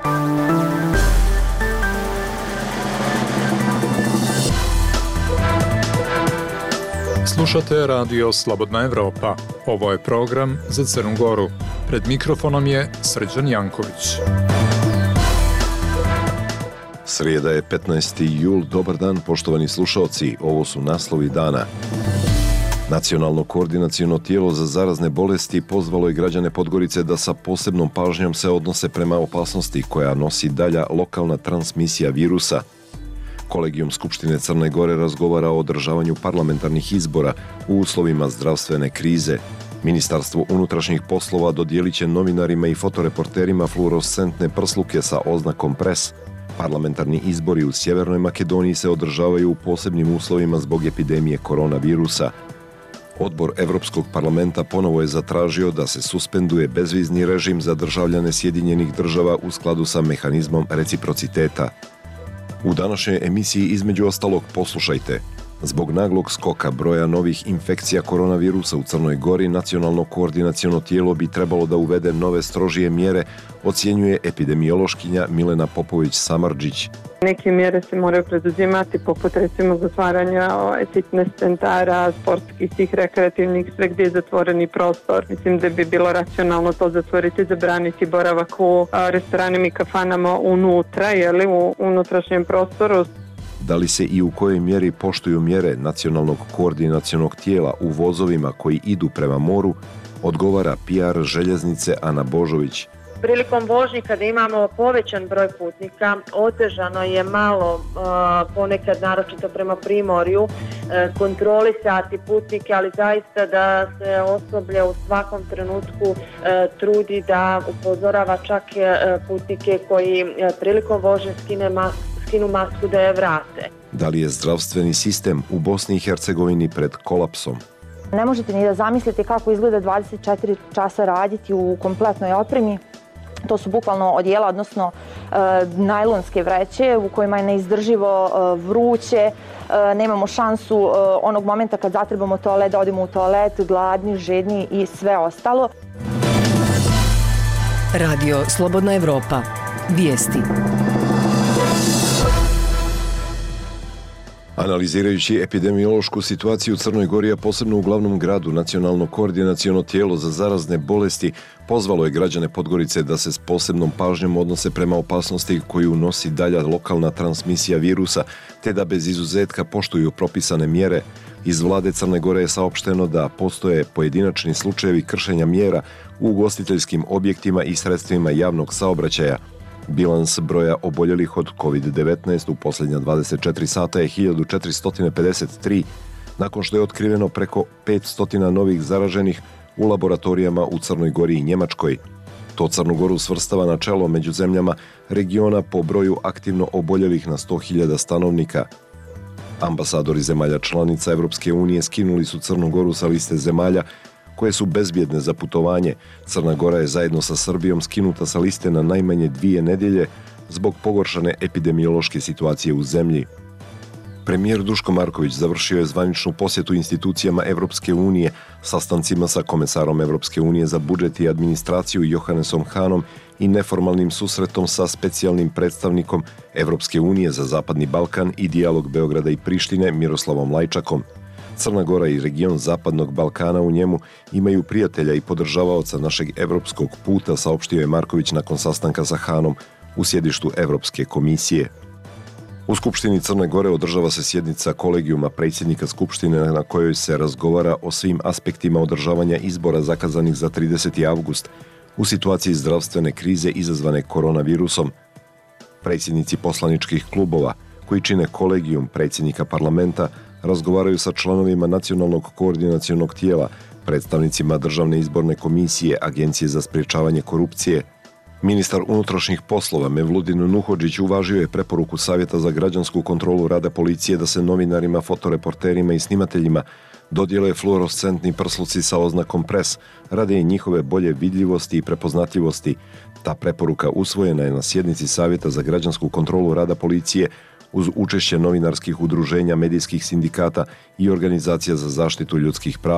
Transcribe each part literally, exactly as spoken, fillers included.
Slušate radio Slobodna Evropa. Ovo je program za Crnu Goru. Pred mikrofonom je Srđan Janković. Srijeda je petnaesti jul. Dobar dan, poštovani slušalci. Ovo su naslovi dana. Nacionalno koordinaciono tijelo za zarazne bolesti pozvalo je građane Podgorice da sa posebnom pažnjom se odnose prema opasnosti koja nosi dalja lokalna transmisija virusa. Kolegijum Skupštine Crne Gore razgovara o održavanju parlamentarnih izbora u uslovima zdravstvene krize. Ministarstvo unutrašnjih poslova dodijelit će novinarima i fotoreporterima fluorescentne prsluke sa oznakom pres. Parlamentarni izbori u Sjevernoj Makedoniji se održavaju u posebnim uslovima zbog epidemije koronavirusa. Odbor Evropskog parlamenta ponovo je zatražio da se suspenduje bezvizni režim za državljane Sjedinjenih država u skladu sa mehanizmom reciprociteta. U današnjoj emisiji između ostalog poslušajte. Zbog naglog skoka broja novih infekcija koronavirusa u Crnoj Gori, nacionalno koordinaciono tijelo bi trebalo da uvede nove strožije mjere, ocjenjuje epidemiološkinja Milena Popović-Samardžić. Neke mjere se moraju preduzimati, poput recimo zatvaranja fitness centara, sportskih, svih rekreativnih, sve gdje je zatvoreni prostor. Mislim da bi bilo racionalno to zatvoriti, zabraniti boravak u restoranima i kafanama unutra, jeli, u unutrašnjem prostoru. Da li se i u kojoj mjeri poštuju mjere nacionalnog koordinacionog tijela u vozovima koji idu prema moru, odgovara P R željeznice Ana Božović. Prilikom vožnje kada imamo povećan broj putnika, otežano je malo ponekad naročito prema primorju kontrolisati putnike, ali zaista da se osoblje u svakom trenutku trudi da upozorava čak putnike koji prilikom vožnje skine masku. skinu masku da je vrate. Da li je zdravstveni sistem u Bosni i Hercegovini pred kolapsom? Ne možete ni da zamislite kako izgleda dvadeset četiri časa raditi u kompletnoj opremi. To su bukvalno odijela, odnosno e, najlonske vreće u kojima je neizdrživo e, vruće. E, nemamo šansu e, onog momenta kad zatrebamo toalet, da odemo u toalet, gladni, žedni i sve ostalo. Radio Slobodna Evropa. Vijesti. Analizirajući epidemiološku situaciju u Crnoj Gori, a posebno u glavnom gradu, nacionalno koordinaciono tijelo za zarazne bolesti pozvalo je građane Podgorice da se s posebnom pažnjom odnose prema opasnosti koju nosi dalja lokalna transmisija virusa, te da bez izuzetka poštuju propisane mjere. Iz vlade Crne Gore je saopšteno da postoje pojedinačni slučajevi kršenja mjera u ugostiteljskim objektima i sredstvima javnog saobraćaja. Bilans broja oboljelih od kovid devetnaest u posljednja dvadeset četiri sata je hiljadu četiristo pedeset tri, nakon što je otkriveno preko petsto novih zaraženih u laboratorijama u Crnoj Gori i Njemačkoj. To Crnu Goru svrstava na čelo među zemljama regiona po broju aktivno oboljelih na sto hiljada stanovnika. Ambasadori zemalja članica Evropske unije skinuli su Crnu Goru sa liste zemalja koje su bezbjedne za putovanje. Crna Gora je zajedno sa Srbijom skinuta sa liste na najmanje dvije nedjelje zbog pogoršane epidemiološke situacije u zemlji. Premijer Duško Marković završio je zvaničnu posjetu institucijama Evropske unije, sastancima sa komesarom Evropske unije za budžet i administraciju Johannesom Hanom i neformalnim susretom sa specijalnim predstavnikom Evropske unije za Zapadni Balkan i dijalog Beograda i Prištine Miroslavom Lajčakom. Crna Gora i region Zapadnog Balkana u njemu imaju prijatelja i podržavaoca našeg evropskog puta, saopštio je Marković nakon sastanka sa Hanom u sjedištu Evropske komisije. U Skupštini Crne Gore održava se sjednica kolegijuma predsjednika Skupštine na kojoj se razgovara o svim aspektima održavanja izbora zakazanih za trideseti avgust u situaciji zdravstvene krize izazvane koronavirusom. Predsjednici poslaničkih klubova koji čine kolegijum predsjednika parlamenta razgovaraju sa članovima nacionalnog koordinacionog tijela, predstavnicima Državne izborne komisije, Agencije za sprječavanje korupcije. Ministar unutrašnjih poslova Mevludin Nuhodžić uvažio je preporuku Savjeta za građansku kontrolu rada policije da se novinarima, fotoreporterima i snimateljima dodijele fluorescentni prsluci sa oznakom pres radi njihove bolje vidljivosti i prepoznatljivosti. Ta preporuka usvojena je na sjednici Savjeta za građansku kontrolu rada policije uz učešće novinarskih udruženja, medijskih sindikata i organizacija za zaštitu ljudskih prava.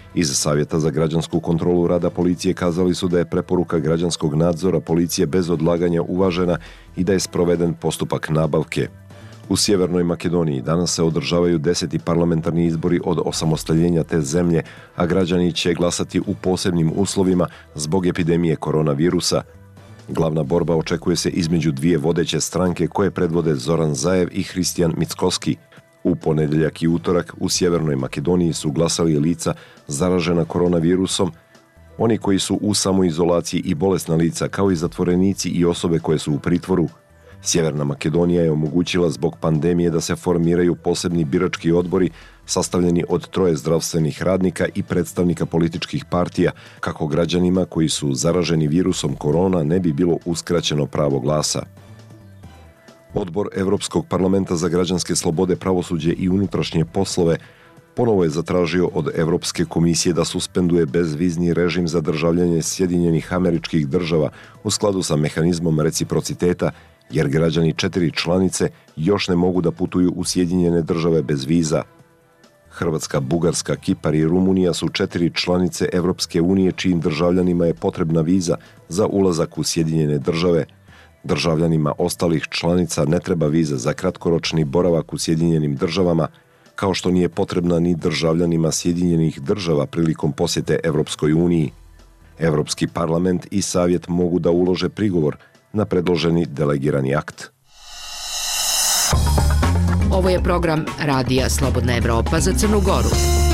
Iz Savjeta za građansku kontrolu rada policije kazali su da je preporuka građanskog nadzora policije bez odlaganja uvažena i da je sproveden postupak nabavke. U Sjevernoj Makedoniji danas se održavaju deseti parlamentarni izbori od osamostaljenja te zemlje, a građani će glasati u posebnim uslovima zbog epidemije koronavirusa. Glavna borba očekuje se između dvije vodeće stranke koje predvode Zoran Zaev i Hristijan Mickoski. U ponedjeljak i utorak u Sjevernoj Makedoniji su glasali lica zaražena koronavirusom, oni koji su u samoizolaciji i bolesna lica, kao i zatvorenici i osobe koje su u pritvoru. Sjeverna Makedonija je omogućila zbog pandemije da se formiraju posebni birački odbori sastavljeni od troje zdravstvenih radnika i predstavnika političkih partija, kako građanima koji su zaraženi virusom korona ne bi bilo uskraćeno pravo glasa. Odbor Evropskog parlamenta za građanske slobode, pravosuđe i unutrašnje poslove ponovo je zatražio od Evropske komisije da suspenduje bezvizni režim za državljane Sjedinjenih Američkih Država u skladu sa mehanizmom reciprociteta, jer građani četiri članice još ne mogu da putuju u Sjedinjene Države bez viza. Hrvatska, Bugarska, Kipar i Rumunija su četiri članice Evropske unije čijim državljanima je potrebna viza za ulazak u Sjedinjene Države. Državljanima ostalih članica ne treba viza za kratkoročni boravak u Sjedinjenim Državama, kao što nije potrebna ni državljanima Sjedinjenih Država prilikom posjete Evropskoj uniji. Evropski parlament i savjet mogu da ulože prigovor na predloženi delegirani akt. Ovo je program Radija Slobodna Evropa za Crnu Goru.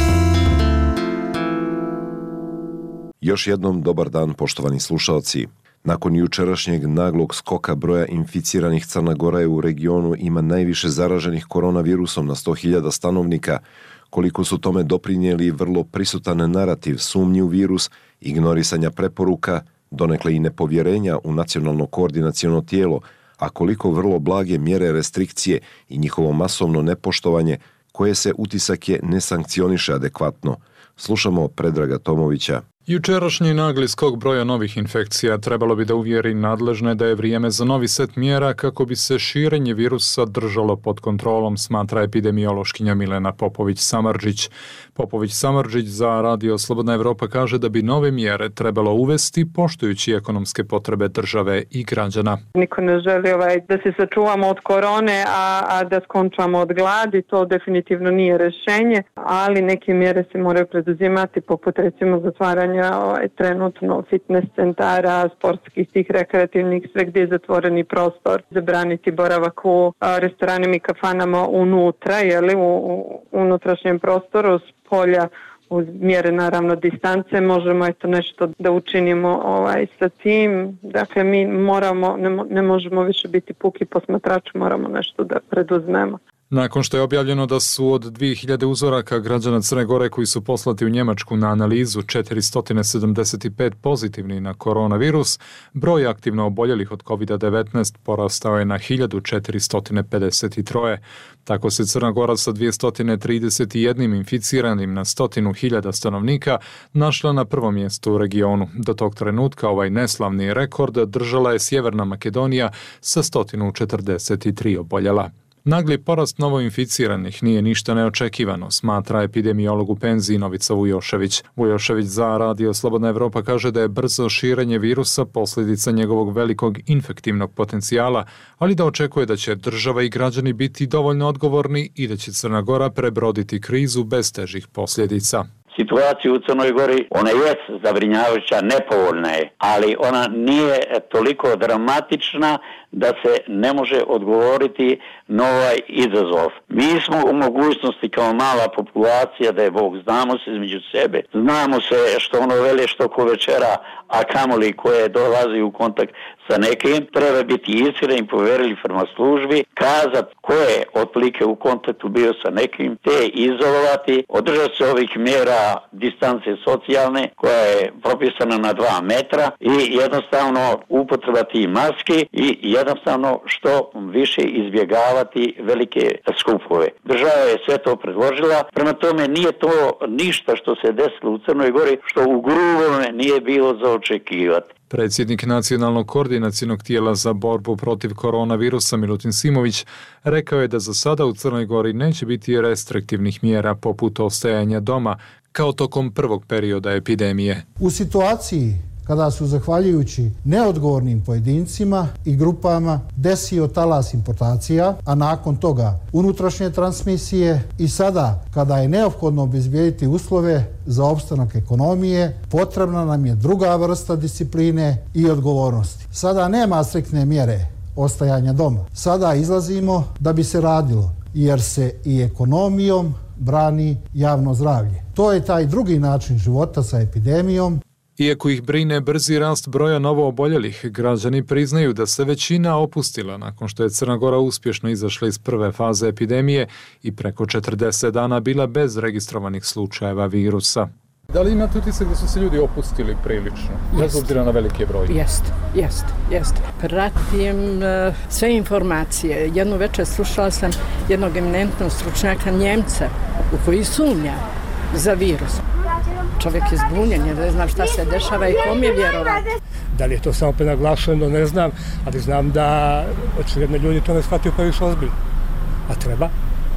Još jednom dobar dan, poštovani slušalci. Nakon jučerašnjeg naglog skoka broja inficiranih, Crna Gora je u regionu ima najviše zaraženih koronavirusom na sto hiljada stanovnika. Koliko su tome doprinijeli vrlo prisutan narativ, sumnji u virus, ignorisanja preporuka, donekle i nepovjerenja u nacionalno koordinaciono tijelo, a koliko vrlo blage mjere restrikcije i njihovo masovno nepoštovanje, koje se utisak je ne sankcioniše adekvatno. Slušamo Predraga Tomovića. Jučerašnji nagli skok broja novih infekcija trebalo bi da uvjeri nadležne da je vrijeme za novi set mjera kako bi se širenje virusa držalo pod kontrolom, smatra epidemiološkinja Milena Popović-Samardžić. Popović-Samardžić za Radio Slobodna Evropa kaže da bi nove mjere trebalo uvesti poštujući ekonomske potrebe države i građana. Niko ne želi ovaj, da se sačuvamo od korone, a, a da skončamo od gladi, to definitivno nije rješenje, ali neke mjere se moraju preduzimati, poput recimo zatvaranja Ovaj, trenutno fitness centara, sportskih, tih rekreativnih, sve gdje je zatvoreni prostor, zabraniti boravak u a, restoranima i kafanama unutra, jeli, u, u unutrašnjem prostoru, s polja, uz mjere naravno distance, možemo eto nešto da učinimo ovaj, sa tim. Dakle, mi moramo, ne, ne možemo više biti puki posmatrači, moramo nešto da preduzmemo. Nakon što je objavljeno da su od dvije hiljade uzoraka građana Crne Gore koji su poslati u Njemačku na analizu četiristo sedamdeset pet pozitivni na koronavirus, broj aktivno oboljelih od kovid devetnaest porastao je na hiljadu četiristo pedeset tri. Tako se Crna Gora sa dvjesto trideset jedan inficiranim na stotinu hiljada stanovnika našla na prvom mjestu u regionu. Do tog trenutka ovaj neslavni rekord držala je Sjeverna Makedonija sa sto četrdeset tri oboljela. Nagli porast novoinficiranih nije ništa neočekivano, smatra epidemiolog u penziji Novica Vujošević. Vujošević za Radio Slobodna Evropa kaže da je brzo širenje virusa posljedica njegovog velikog infektivnog potencijala, ali da očekuje da će država i građani biti dovoljno odgovorni i da će Crna Gora prebroditi krizu bez težih posljedica. Situacija u Crnoj Gori, ona je zabrinjavajuća, nepovoljna je, ali ona nije toliko dramatična da se ne može odgovoriti na ovaj izazov. Mi smo u mogućnosti kao mala populacija, da je Bog, znamo se između sebe, znamo se što ono vele, što ko večera, a kamoli koje dolazi u kontakt sa nekim, treba biti iskren i poverili prema službi, kazati ko je otprilike u kontaktu bio sa nekim, te izolovati, održati se ovih mjera distance socijalne koja je propisana na dva metra i jednostavno upotrebati maske i jednostavno što više izbjegavati velike skupove. Država je sve to predložila, prema tome nije to ništa što se desilo u Crnoj Gori što u grubome nije bilo za očekivati. Predsjednik Nacionalnog koordinacionog tijela za borbu protiv koronavirusa Milutin Simović rekao je da za sada u Crnoj Gori neće biti restriktivnih mjera poput ostajanja doma kao tokom prvog perioda epidemije. U situaciji kada su zahvaljujući neodgovornim pojedincima i grupama desio talas importacija, a nakon toga unutrašnje transmisije i sada kada je neophodno obezbijediti uslove za opstanak ekonomije, potrebna nam je druga vrsta discipline i odgovornosti. Sada nema striktne mjere ostajanja doma. Sada izlazimo da bi se radilo, jer se i ekonomijom brani javno zdravlje. To je taj drugi način života sa epidemijom. Iako ih brine brzi rast broja novooboljelih, građani priznaju da se većina opustila nakon što je Crna Gora uspješno izašla iz prve faze epidemije i preko četrdeset dana bila bez registrovanih slučajeva virusa. Da li imate utisak da su se ljudi opustili prilično, bez obzira na velike broje? Jeste, jeste, jeste. Pratim uh, sve informacije. Jednu večer slušala sam jednog eminentnog stručnjaka Njemca u koji sumnja za virus. Čovjek je zbunjen jer ne znam šta se dešava i kom je vjerovati. Da li je to samo prenaglašeno, ne znam, ali znam da očigledno ljudi to ne shvataju previše ozbiljno. A treba.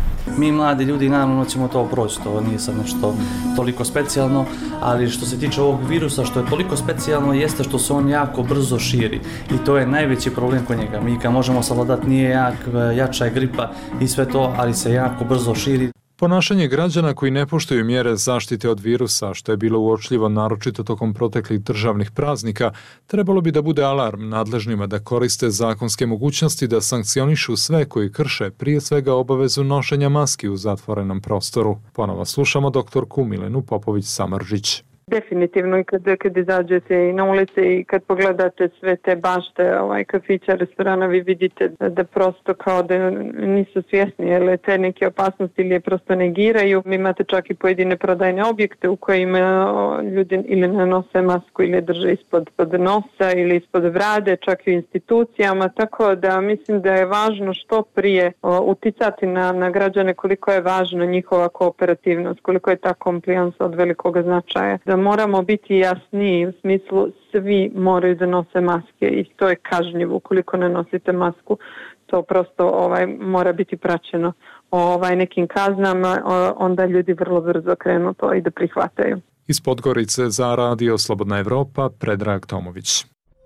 Mi mladi ljudi naravno ćemo to proći, to nije sad nešto toliko specijalno, ali što se tiče ovog virusa, što je toliko specijalno jeste što se on jako brzo širi i to je najveći problem kod njega. Mi kad možemo savladati nije jak, jača je gripa i sve to, ali se jako brzo širi. Ponašanje građana koji ne poštuju mjere zaštite od virusa, što je bilo uočljivo naročito tokom proteklih državnih praznika, trebalo bi da bude alarm nadležnima da koriste zakonske mogućnosti da sankcionišu sve koji krše, prije svega obavezu nošenja maski u zatvorenom prostoru. Ponovo slušamo doktorku Milenu Popović-Samržić. Definitivno i kad, kad izađete i na ulici i kad pogledate sve te bašte, ovaj, kafića, restorana, vi vidite da, da prosto kao da nisu svjesni ili te neke opasnosti ili je prosto negiraju. Vi imate čak i pojedine prodajne objekte u kojima ljudi ili ne nose masku ili drže ispod pod nosa ili ispod brade, čak i u institucijama, tako da mislim da je važno što prije o, uticati na, na građane koliko je važna njihova kooperativnost, koliko je ta compliance od velikog značaja. Da moramo biti jasniji u smislu svi moraju da nose maske i to je kažnjivo ukoliko ne nosite masku. To prosto ovaj mora biti praćeno ovaj nekim kaznama, onda ljudi vrlo brzo krenu to i da prihvataju. Iz Podgorice za Radio Slobodna Evropa, Predrag Tomović.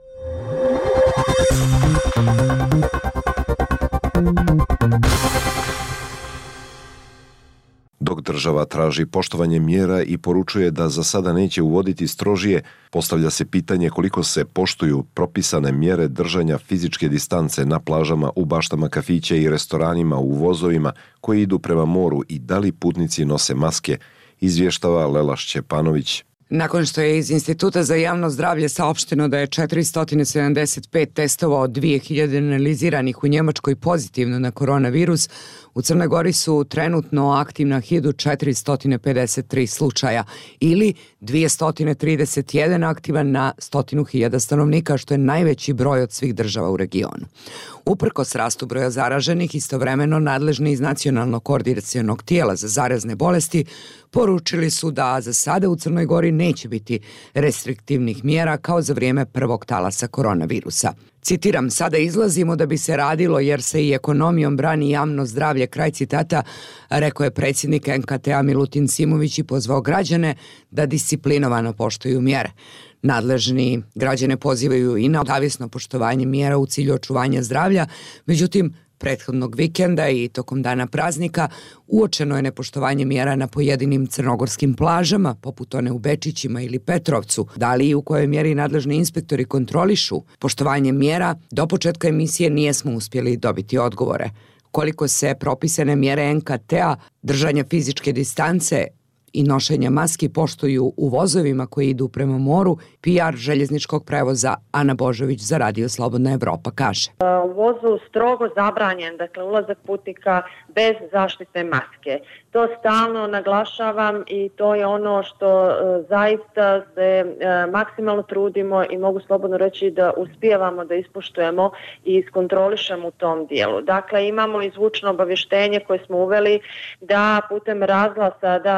Dok država traži poštovanje mjera i poručuje da za sada neće uvoditi strožije, postavlja se pitanje koliko se poštuju propisane mjere držanja fizičke distance na plažama, u baštama kafića i restoranima, u vozovima koji idu prema moru i da li putnici nose maske, izvještava Lela Šćepanović. Nakon što je iz Instituta za javno zdravlje saopšteno da je četiristo sedamdeset pet testova od dvije hiljade analiziranih u Njemačkoj pozitivno na koronavirus, u Crnoj Gori su trenutno aktivna hiljadu četiristo pedeset tri slučaja ili dvjesto trideset jedan aktivan na sto hiljada stanovnika, što je najveći broj od svih država u regionu. Uprkos rastu broja zaraženih, istovremeno nadležni iz Nacionalnog koordinacionog tijela za zarazne bolesti poručili su da za sada u Crnoj Gori neće biti restriktivnih mjera kao za vrijeme prvog talasa koronavirusa. Citiram, sada izlazimo da bi se radilo jer se i ekonomijom brani javno zdravlje, kraj citata, rekao je predsjednik en ka te a Milutin Simović i pozvao građane da disciplinovano poštuju mjere. Nadležni građane pozivaju i na savjesno poštovanje mjera u cilju očuvanja zdravlja, međutim, prethodnog vikenda i tokom dana praznika uočeno je nepoštovanje mjera na pojedinim crnogorskim plažama, poput one u Bečićima ili Petrovcu. Da li i u kojoj mjeri nadležni inspektori kontrolišu poštovanje mjera, do početka emisije nijesmo uspjeli dobiti odgovore. Koliko se propisane mjere en ka te a, držanja fizičke distance i nošenja maski poštuju u vozovima koji idu prema moru, P R željezničkog prevoza Ana Božović za Radio Slobodna Evropa kaže. U vozu strogo zabranjen, dakle ulazak putnika bez zaštitne maske. To stalno naglašavam i to je ono što e, zaista se e, maksimalno trudimo i mogu slobodno reći da uspijevamo da ispoštujemo i iskontrolišemo u tom dijelu. Dakle, imamo i zvučno obavještenje koje smo uveli da putem razglasa da za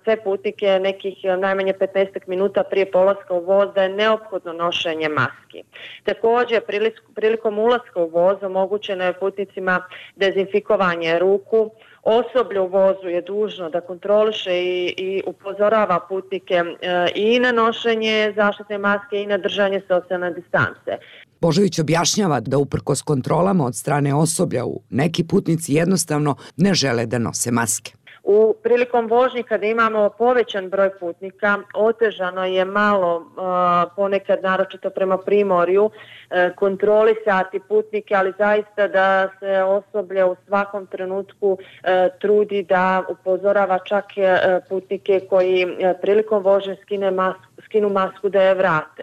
sve putnike nekih najmanje petnaest minuta prije polaska u voz da je neophodno nošenje maski. Također, prilikom ulaska u voz omogućeno je putnicima dezinfikovanje ruku. Osoblje u vozu je dužno da kontroliše i, i upozorava putnike e, i na nošenje zaštitne maske i na držanje socijalne distance. Božović objašnjava da uprkos kontrolama od strane osoblja neki putnici jednostavno ne žele da nose maske. U prilikom vožnji kada imamo povećan broj putnika, otežano je malo ponekad naročito prema primorju kontrolisati putnike, ali zaista da se osoblje u svakom trenutku trudi da upozorava čak putnike koji prilikom vožnje skine masku, skinu masku da je vrate.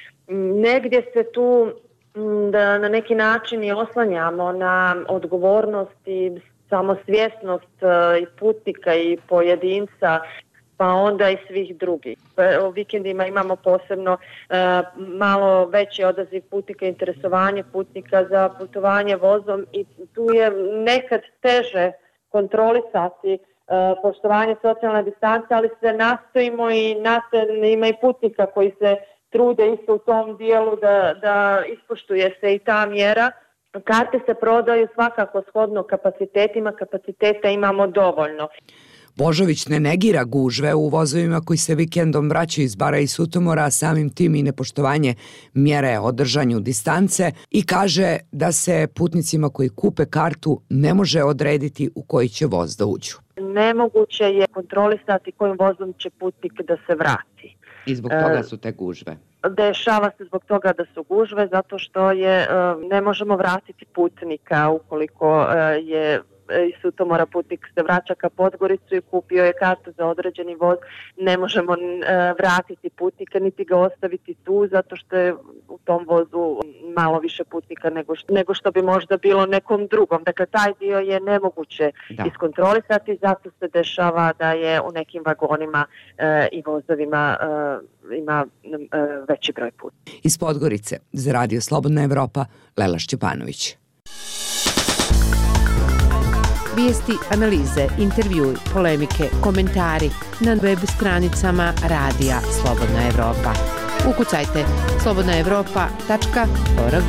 Negdje se tu da na neki način i oslanjamo na odgovornost i samosvjesnost i putnika i pojedinca, pa onda i svih drugih. U vikendima imamo posebno uh, malo veći odaziv putnika, interesovanje putnika za putovanje vozom i tu je nekad teže kontrolisati uh, poštovanje socijalne distance, ali se nastojimo i nastojimo ima i putnika koji se trude isto u tom dijelu da, da ispoštuje se i ta mjera. Karte se prodaju svakako shodno kapacitetima, kapaciteta imamo dovoljno. Božović ne negira gužve u vozovima koji se vikendom vraćaju iz Bara i Sutomora, a samim tim i nepoštovanje mjere o držanju distance i kaže da se putnicima koji kupe kartu ne može odrediti u koji će voz da uđu. Nemoguće je kontrolisati kojim vozom će putnik da se vrati. I zbog toga su te gužve. Dešava se zbog toga da su gužve, zato što je ne možemo vratiti putnika ukoliko je iz Sutomora putnik se vraća ka Podgoricu i kupio je kartu za određeni voz, ne možemo vratiti putnika niti ga ostaviti tu zato što je u tom vozu malo više putnika nego što, nego što bi možda bilo nekom drugom. Dakle, taj dio je nemoguće da iskontrolisati, zato se dešava da je u nekim vagonima e, i vozovima e, ima e, veći broj putnika. Iz Podgorice za Radio Slobodna Evropa, Lela Šćepanović. Vijesti, analize, intervjui, polemike, komentari na web stranicama Radija Slobodna Evropa. Ukucajte slobodna evropa tačka org.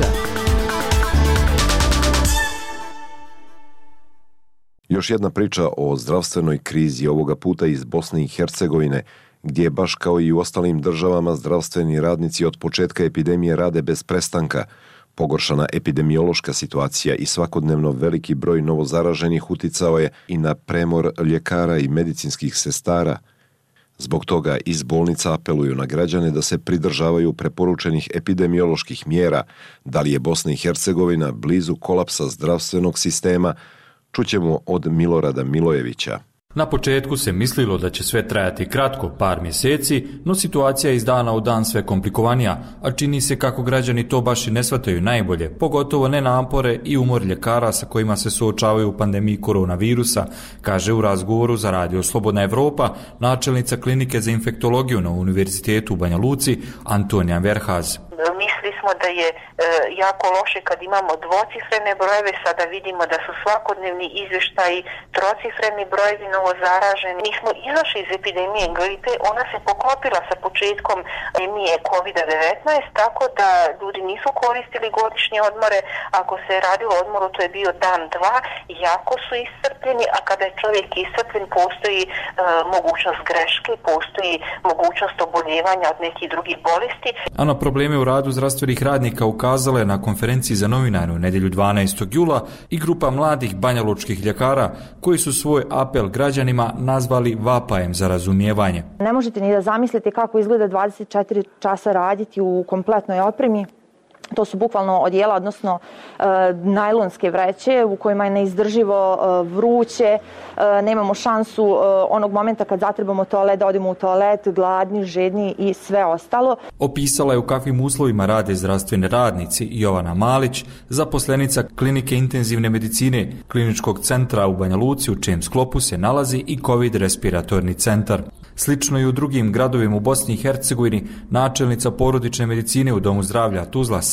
Još jedna priča o zdravstvenoj krizi, ovoga puta iz Bosne i Hercegovine, gdje baš kao i u ostalim državama zdravstveni radnici od početka epidemije rade bez prestanka. Pogoršana epidemiološka situacija i svakodnevno veliki broj novozaraženih uticao je i na premor ljekara i medicinskih sestara. Zbog toga iz bolnica apeluju na građane da se pridržavaju preporučenih epidemioloških mjera. Da li je Bosna i Hercegovina blizu kolapsa zdravstvenog sistema, čućemo od Milorada Milojevića. Na početku se mislilo da će sve trajati kratko, par mjeseci, no situacija je iz dana u dan sve komplikovanija, a čini se kako građani to baš i ne shvataju najbolje, pogotovo ne napore i umor ljekara sa kojima se suočavaju u pandemiji koronavirusa, kaže u razgovoru za Radio Slobodna Evropa načelnica klinike za infektologiju na Univerzitetu u Banja Luci Antonija Verhaz. Mislili smo da je e, jako loše kad imamo dvocifrene brojeve, sada vidimo da su svakodnevni izvještaji trocifreni brojevi novozaraženi. Mi smo izašli iz epidemije gripe, ona se poklopila sa početkom epidemije kovid devetnaest, tako da ljudi nisu koristili godišnje odmore. Ako se je radilo o odmoru, to je bio dan, dva, jako su iscrpljeni, a kada je čovjek iscrpljen, postoji e, mogućnost greške, postoji mogućnost oboljevanja od nekih drugih bolesti. A na probleme u radu zdravstvenih radnika ukazala je na konferenciji za novinare u nedjelju dvanaestog jula i grupa mladih banjalučkih ljekara koji su svoj apel građanima nazvali vapajem za razumijevanje. Ne možete ni da zamislite kako izgleda dvadeset četiri časa raditi u kompletnoj opremi. To su bukvalno odijela, odnosno e, najlonske vreće u kojima je neizdrživo e, vruće, e, nemamo šansu e, onog momenta kad zatrebamo toalet da odemo u toalet, gladni, žedni i sve ostalo. Opisala je u kakvim uslovima rade zdravstveni radnici Jovana Malić, zaposlenica klinike intenzivne medicine Kliničkog centra u Banja Luci, u čijem sklopu se nalazi i COVID respiratorni centar. Slično i u drugim gradovima u Bosni i Hercegovini, načelnica porodične medicine u Domu zdravlja Tuzla Samira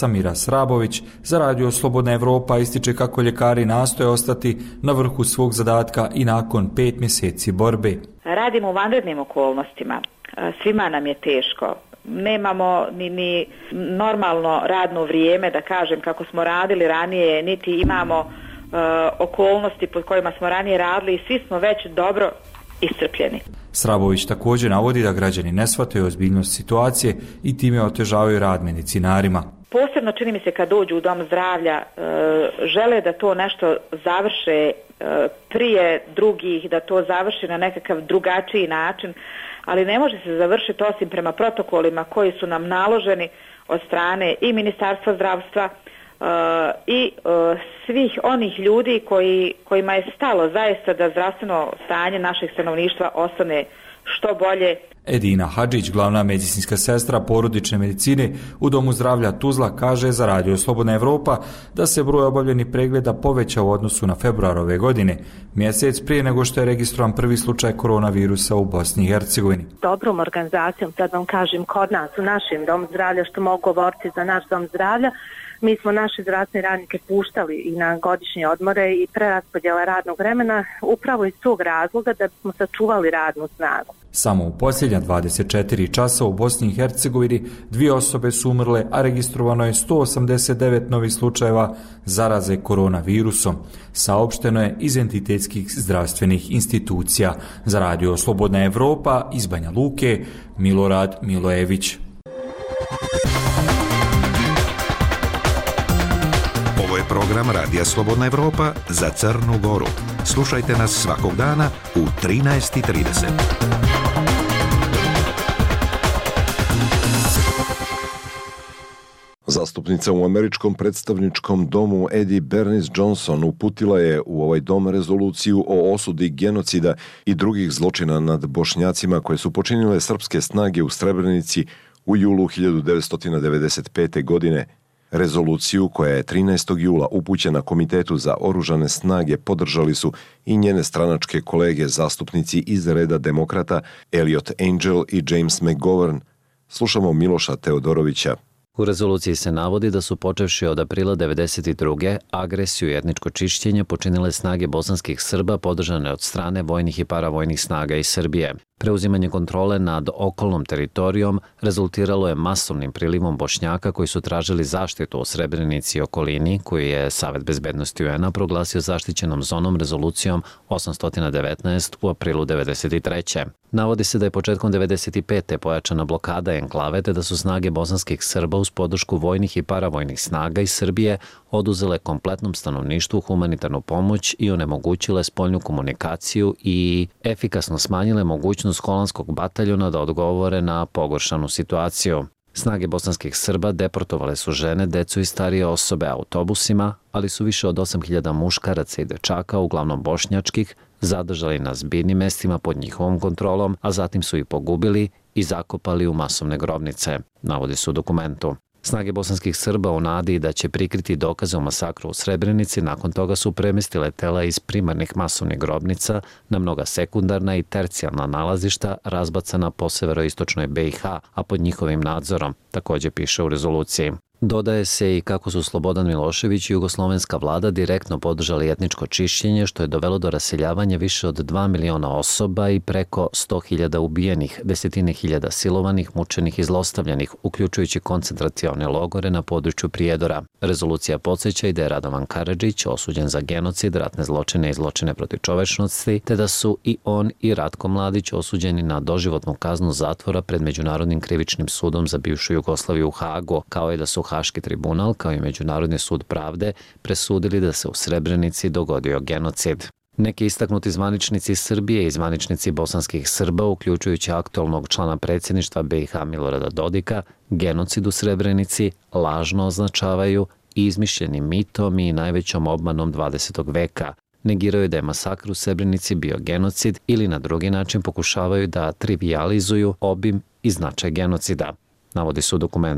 Samira Srabović za Radio Slobodna Evropa ističe kako ljekari nastoje ostati na vrhu svog zadatka i nakon pet mjeseci borbe. Radimo u vanrednim okolnostima, svima nam je teško. Nemamo ni, ni normalno radno vrijeme, da kažem, kako smo radili ranije, niti imamo uh, okolnosti pod kojima smo ranije radili i svi smo već dobro iscrpljeni. Srabović također navodi da građani ne shvataju ozbiljnost situacije i time otežavaju rad medicinarima. Posebno čini mi se kad dođu u dom zdravlja, uh, žele da to nešto završe uh, prije drugih, da to završi na nekakav drugačiji način, ali ne može se završiti osim prema protokolima koji su nam naloženi od strane i Ministarstva zdravstva uh, i uh, svih onih ljudi koji, kojima je stalo zaista da zdravstveno stanje našeg stanovništva ostane što bolje. Edina Hadžić, glavna medicinska sestra porodične medicine u Domu zdravlja Tuzla, kaže za Radio Slobodna Evropa da se broj obavljenih pregleda povećao u odnosu na februar ove godine, mjesec prije nego što je registrovan prvi slučaj koronavirusa u Bosni i Hercegovini. Dobrom organizacijom, sad vam kažem, kod nas u našem Domu zdravlja, što mogu govoriti za naš Dom zdravlja, mi smo naše zdravstvene radnike puštali i na godišnje odmore i preraspodjela radnog vremena upravo iz tog razloga da bismo sačuvali radnu snagu. Samo u posljednja dvadeset četiri časa u Bosni i Hercegovini dvije osobe su umrle, a registrovano je sto osamdeset devet novih slučajeva zaraze koronavirusom. Saopšteno je iz entitetskih zdravstvenih institucija. Za Radio Slobodna Evropa iz Banja Luke, Milorad Milojević. Ovo je program Radija Slobodna Evropa za Crnu Goru. Slušajte nas svakog dana u trinaest i trideset. Zastupnica u američkom predstavničkom domu Eddie Bernice Johnson uputila je u ovaj dom rezoluciju o osudi genocida i drugih zločina nad Bošnjacima koje su počinile srpske snage u Srebrenici u julu hiljadu devetsto devedeset pete. godine. Rezoluciju koja je trinaestog jula upućena Komitetu za oružane snage podržali su i njene stranačke kolege zastupnici iz reda demokrata Elliot Angel i James McGovern. Slušamo Miloša Teodorovića. U rezoluciji se navodi da su počevši od aprila devedeset druge agresiju i etničko čišćenje počinile snage bosanskih Srba podržane od strane vojnih i paravojnih snaga iz Srbije. Preuzimanje kontrole nad okolnom teritorijom rezultiralo je masovnim prilivom Bošnjaka koji su tražili zaštitu u Srebrenici i okolini, koju je Savet bezbednosti U N A proglasio zaštićenom zonom rezolucijom osamsto devetnaest u aprilu devedeset treće. Navodi se da je početkom devedeset pete pojačana blokada enklave te da su snage bosanskih Srba uz podršku vojnih i paravojnih snaga iz Srbije oduzele kompletnom stanovništvu humanitarnu pomoć i onemogućile spoljnu komunikaciju i efikasno smanjile mogućnost holandskog bataljona da odgovore na pogoršanu situaciju. Snage bosanskih Srba deportovale su žene, decu i starije osobe autobusima, ali su više od osam hiljada muškaraca i dečaka, uglavnom bošnjačkih, zadržali na zbirnim mestima pod njihovom kontrolom, a zatim su ih pogubili i zakopali u masovne grobnice, navodi se u dokumentu. Snage bosanskih Srba u nadi da će prikriti dokaze o masakru u Srebrenici nakon toga su premestile tela iz primarnih masovnih grobnica na mnoga sekundarna i tercijalna nalazišta razbacana po severoistočnoj B i H, a pod njihovim nadzorom, također piše u rezoluciji. Dodaje se i kako su Slobodan Milošević i jugoslovenska vlada direktno podržali etničko čišćenje, što je dovelo do raseljavanja više od dva miliona osoba i preko sto hiljada ubijenih, desetine hiljada silovanih, mučenih i zlostavljanih, uključujući koncentracione logore na području Prijedora. Rezolucija podsjeća i da je Radovan Karadžić osuđen za genocid, ratne zločine i zločine protiv čovečnosti, te da su i on i Ratko Mladić osuđeni na doživotnu kaznu zatvora pred Međunarodnim krivičnim sudom za bivšu Jugoslaviju u Hagu, kao i da su Haški tribunal kao i Međunarodni sud pravde presudili da se u Srebrenici dogodio genocid. Neki istaknuti zvaničnici Srbije i zvaničnici bosanskih Srba, uključujući aktualnog člana predsjedništva B i H Milorada Dodika, genocid u Srebrenici lažno označavaju izmišljenim mitom i najvećom obmanom dvadesetog veka. Negiraju da je masakr u Srebrenici bio genocid ili na drugi način pokušavaju da trivijalizuju obim i značaj genocida, navodi se u dokumentu.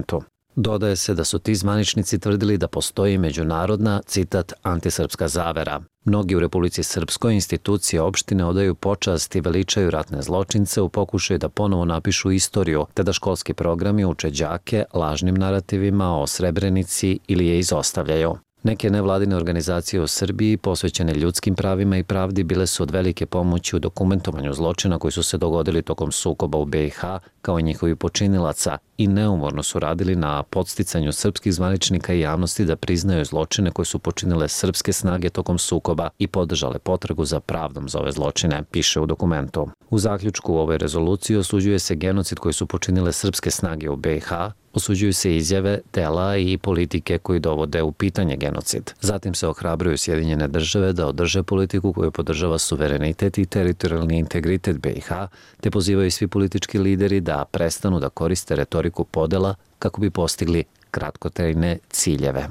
Dodaje se da su ti zvaničnici tvrdili da postoji međunarodna, citat, antisrpska zavera. Mnogi u Republici Srpskoj institucije opštine odaju počast i veličaju ratne zločince u pokušaju da ponovo napišu istoriju, te da školski programi uče đake lažnim narativima o Srebrenici ili je izostavljaju. Neke nevladine organizacije u Srbiji posvećene ljudskim pravima i pravdi bile su od velike pomoći u dokumentovanju zločina koji su se dogodili tokom sukoba u be i ha kao i njihovi počinilaca i neumorno su radili na podsticanju srpskih zvaničnika i javnosti da priznaju zločine koje su počinile srpske snage tokom sukoba i podržale potragu za pravdom za ove zločine, piše u dokumentu. U zaključku u ovoj rezoluciji osuđuje se genocid koji su počinile srpske snage u be i ha, osuđuju se izjave, dela i politike koji dovode u pitanje genocid. Zatim se ohrabruju Sjedinjene države da održe politiku koju podržava suverenitet i teritorijalni integritet be i ha, te pozivaju svi politički lideri da prestanu da koriste retoriku podela kako bi postigli kratkotrajne ciljeve.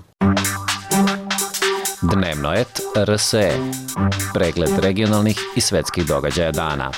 Dnevno et er es e. Pregled regionalnih i svetskih događaja dana.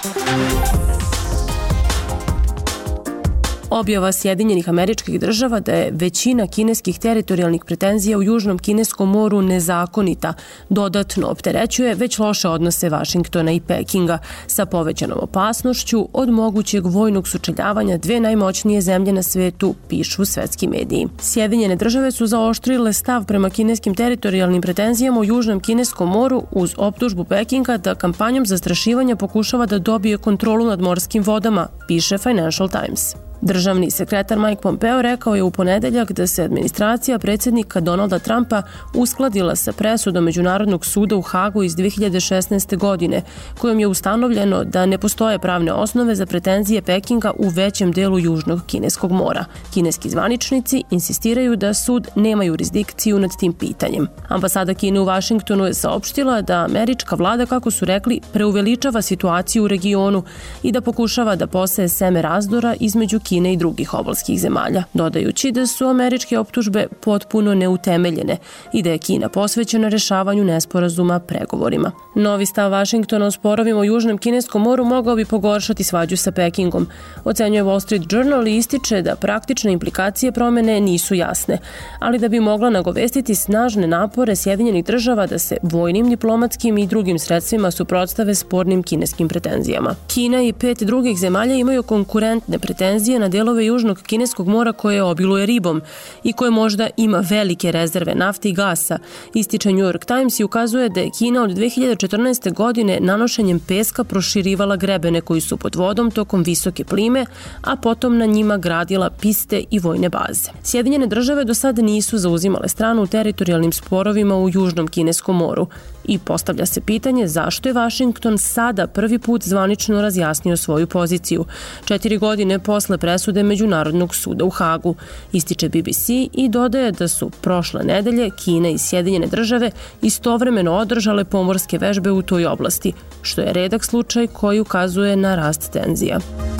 Objava Sjedinjenih Američkih Država da je većina kineskih teritorijalnih pretenzija u Južnom Kineskom moru nezakonita dodatno opterećuje već loše odnose Vašingtona i Pekinga sa povećanom opasnošću od mogućeg vojnog sučeljavanja dve najmoćnije zemlje na svetu, pišu svetski mediji. Sjedinjene Države su zaoštrile stav prema kineskim teritorijalnim pretenzijama u Južnom Kineskom moru uz optužbu Pekinga da kampanjom zastrašivanja pokušava da dobije kontrolu nad morskim vodama, piše Financial Times. Državni sekretar Mike Pompeo rekao je u ponedeljak da se administracija predsjednika Donalda Trumpa uskladila sa presudom Međunarodnog suda u Hagu iz dve hiljade šesnaeste. godine, kojom je ustanovljeno da ne postoje pravne osnove za pretenzije Pekinga u većem delu Južnog Kineskog mora. Kineski zvaničnici insistiraju da sud nema jurisdikciju nad tim pitanjem. Ambasada Kine u Vašingtonu je saopštila da američka vlada, kako su rekli, preuveličava situaciju u regionu i da pokušava da poseje seme razdora između Kine i drugih obalskih zemalja, dodajući da su američke optužbe potpuno neutemeljene i da je Kina posvećena rešavanju nesporazuma pregovorima. Novi stav Vašingtona o sporovima u Južnom Kineskom moru mogao bi pogoršati svađu sa Pekingom, ocenjuje Wall Street Journal i ističe da praktične implikacije promene nisu jasne, ali da bi mogla nagovestiti snažne napore Sjedinjenih Država da se vojnim, diplomatskim i drugim sredstvima suprotstave spornim kineskim pretenzijama. Kina i pet drugih zemalja imaju konkurentne pretenzije na delove Južnog Kineskog mora koje obiluje ribom i koje možda ima velike rezerve nafte i gasa, ističe New York Times i ukazuje da je Kina od dve hiljade četrnaeste. godine nanošenjem peska proširivala grebene koji su pod vodom tokom visoke plime, a potom na njima gradila piste i vojne baze. Sjedinjene Države do sada nisu zauzimale stranu u teritorijalnim sporovima u Južnom Kineskom moru i postavlja se pitanje zašto je Vašington sada prvi put zvanično razjasnio svoju poziciju, četiri godine posle presude Međunarodnog suda u Hagu, ističe be be ce i dodaje da su prošle nedelje Kina i Sjedinjene Države istovremeno održale pomorske vežbe u toj oblasti, što je redak slučaj koji ukazuje na rast tenzija.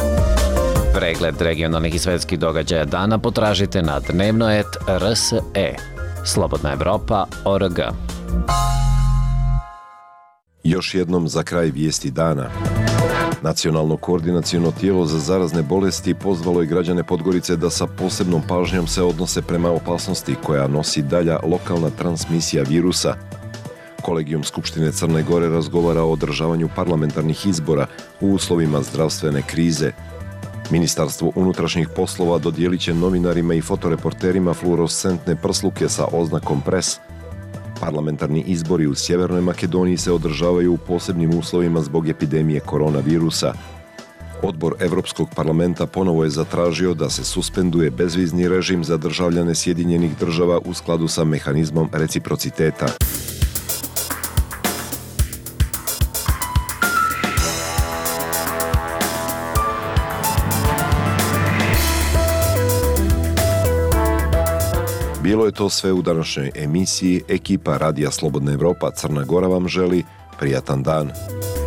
Pregled regionalnih i svetskih događaja dana potražite na dnevno et er es e. Slobodna Evropa точка org. Još jednom za kraj vijesti dana. Nacionalno koordinaciono tijelo za zarazne bolesti pozvalo je građane Podgorice da sa posebnom pažnjom se odnose prema opasnosti koja nosi dalja lokalna transmisija virusa. Kolegijum Skupštine Crne Gore razgovara o održavanju parlamentarnih izbora u uslovima zdravstvene krize. Ministarstvo unutrašnjih poslova dodijelit će novinarima i fotoreporterima fluorescentne prsluke sa oznakom pres. Parlamentarni izbori u Sjevernoj Makedoniji se održavaju u posebnim uslovima zbog epidemije koronavirusa. Odbor Evropskog parlamenta ponovo je zatražio da se suspenduje bezvizni režim za državljane Sjedinjenih Država u skladu sa mehanizmom reciprociteta. Bilo je to sve u današnjoj emisiji. Ekipa Radija Slobodna Evropa Crna Gora vam želi prijatan dan.